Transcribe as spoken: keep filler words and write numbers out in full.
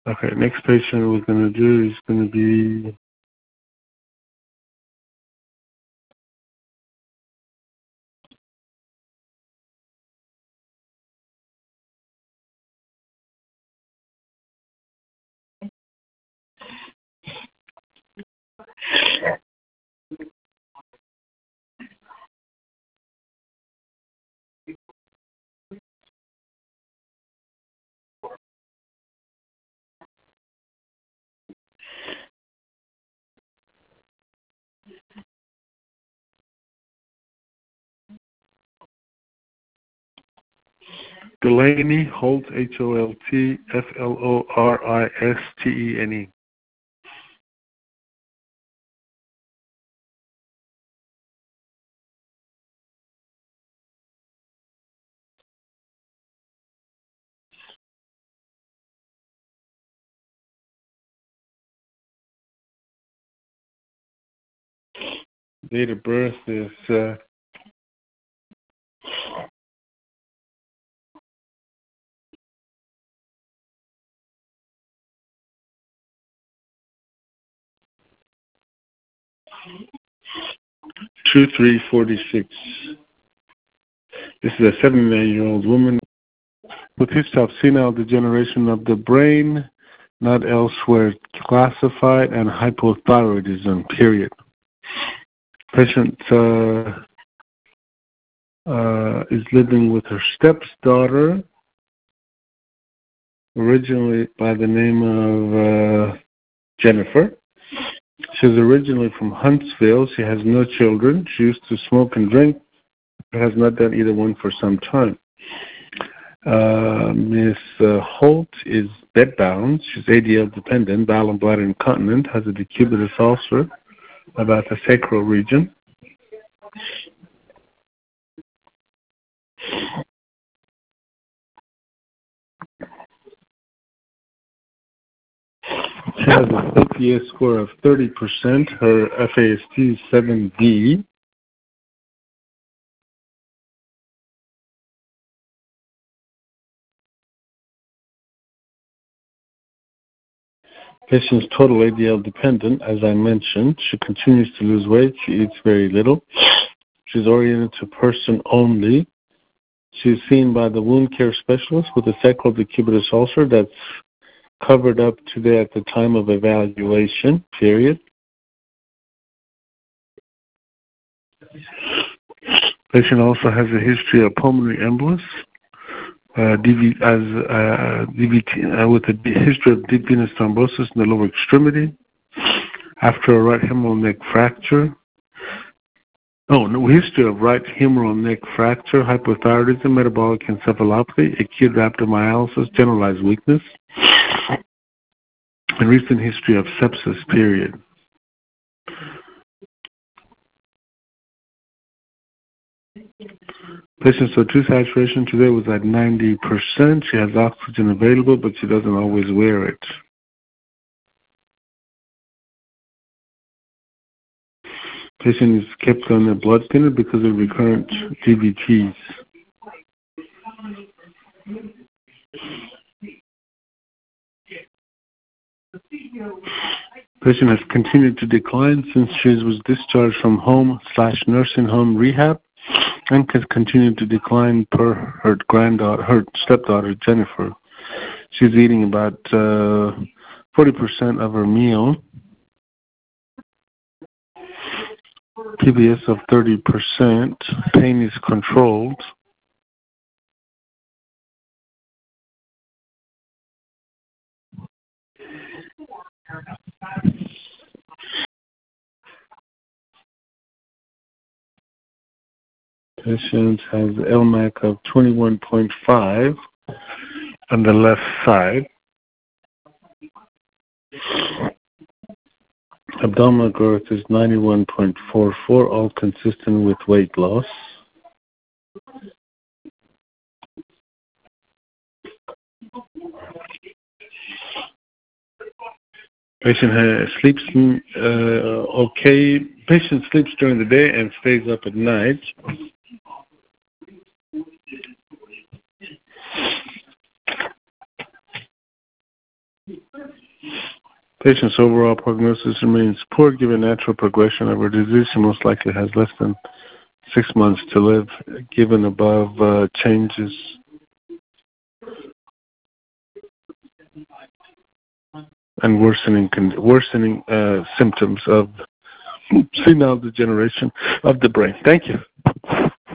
Okay, next patient we're going to do is going to be Delaney Holt, H O L T F L O R I S T E N E. Date of birth is uh, two three forty-six. This is a seventy-nine-year-old woman with history of senile degeneration of the brain, not elsewhere classified, and hypothyroidism, period. Patient uh, uh, is living with her stepdaughter, originally by the name of uh, Jennifer. She's originally from Huntsville. She has no children. She used to smoke and drink, but has not done either one for some time. Uh, Miss Uh, Holt is bedbound. She's A D L dependent, bowel and bladder incontinent, has a decubitus ulcer about the sacral region. She has a O P S score of thirty percent. Her F A S T is seven D. Patient's total A D L dependent, as I mentioned. She continues to lose weight. She eats very little. She's oriented to person only. She's seen by the wound care specialist with a sacral decubitus ulcer that's covered up today at the time of evaluation, period. Patient also has a history of pulmonary embolus, uh, D V, as uh, D V T, uh, with a history of deep venous thrombosis in the lower extremity, after a right humeral neck fracture. Oh, no, history of right humeral neck fracture, hypothyroidism, metabolic encephalopathy, acute rhabdomyolysis, generalized weakness, and recent history of sepsis, period. Patient's O two saturation today was at ninety percent. She has oxygen available, but she doesn't always wear it. Patient is kept on a blood thinner because of recurrent D V Ts. Patient has continued to decline since she was discharged from home slash nursing home rehab, and has continued to decline per her granddaughter, her stepdaughter Jennifer. She's eating about uh, forty percent of her meal. P B S of thirty percent. Pain is controlled. Patient has L M A C of twenty-one point five on the left side. Abdominal growth is ninety-one point four four, all consistent with weight loss. Patient has, sleeps uh, okay. Patient sleeps during the day and stays up at night. Patient's overall prognosis remains poor given natural progression of her disease. She most likely has less than six months to live, given above uh, changes. And worsening worsening uh, symptoms of senile degeneration of the brain. Thank you.